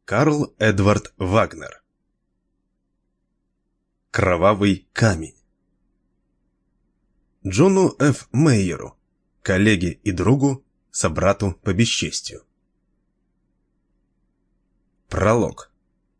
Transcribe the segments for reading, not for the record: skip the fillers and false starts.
Карл Эдвард Вагнер. Кровавый камень. Джону Ф. Мейеру, коллеге и другу, собрату по бесчестью. Пролог.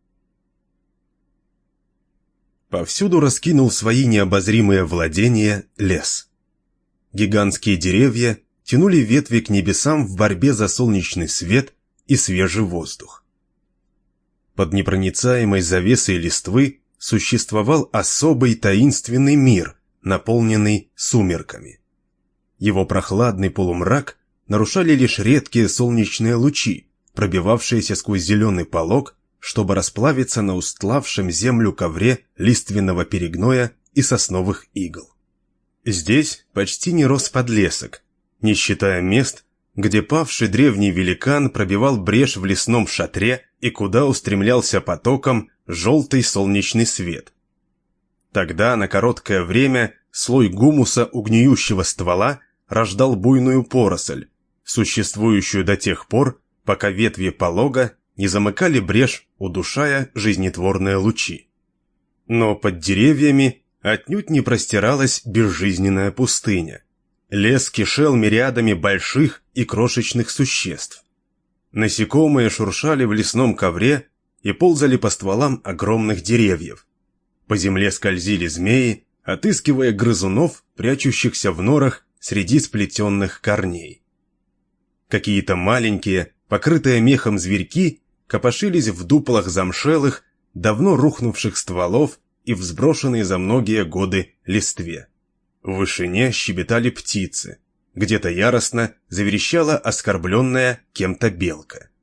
Повсюду раскинул свои необозримые владения лес. Гигантские деревья тянули ветви к небесам в борьбе за солнечный свет и свежий воздух. Под непроницаемой завесой листвы существовал особый таинственный мир, наполненный сумерками. Его прохладный полумрак нарушали лишь редкие солнечные лучи, пробивавшиеся сквозь зеленый полог, чтобы расплавиться на устлавшем землю ковре лиственного перегноя и сосновых игл. Здесь почти не рос подлесок, не считая мест, где павший древний великан пробивал брешь в лесном шатре и куда устремлялся потоком желтый солнечный свет. Тогда на короткое время слой гумуса у гниющего ствола рождал буйную поросль, существующую до тех пор, пока ветви полога не замыкали брешь, удушая жизнетворные лучи. Но под деревьями отнюдь не простиралась безжизненная пустыня. Лес кишел мириадами больших и крошечных существ. Насекомые шуршали в лесном ковре и ползали по стволам огромных деревьев. По земле скользили змеи, отыскивая грызунов, прячущихся в норах среди сплетенных корней. Какие-то маленькие, покрытые мехом зверьки копошились в дуплах замшелых, давно рухнувших стволов и взброшенной за многие годы листве. В вышине щебетали птицы, где-то яростно заверещала оскорбленная кем-то белка.